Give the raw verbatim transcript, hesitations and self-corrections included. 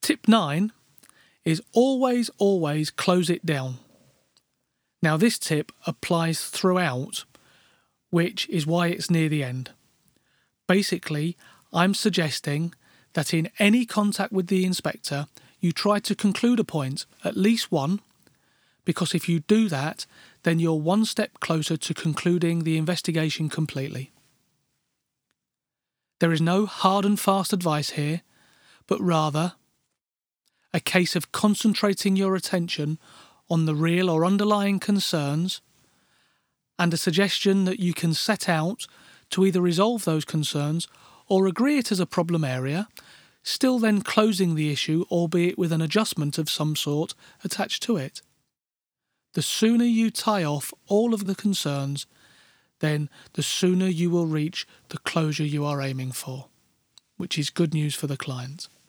Tip nine is always, always close it down. Now this tip applies throughout, which is why it's near the end. Basically, I'm suggesting that in any contact with the inspector, you try to conclude a point, at least one, because if you do that, then you're one step closer to concluding the investigation completely. There is no hard and fast advice here, but rather a case of concentrating your attention on the real or underlying concerns and a suggestion that you can set out to either resolve those concerns or agree it as a problem area, still then closing the issue, albeit with an adjustment of some sort attached to it. The sooner you tie off all of the concerns, then the sooner you will reach the closure you are aiming for, which is good news for the client.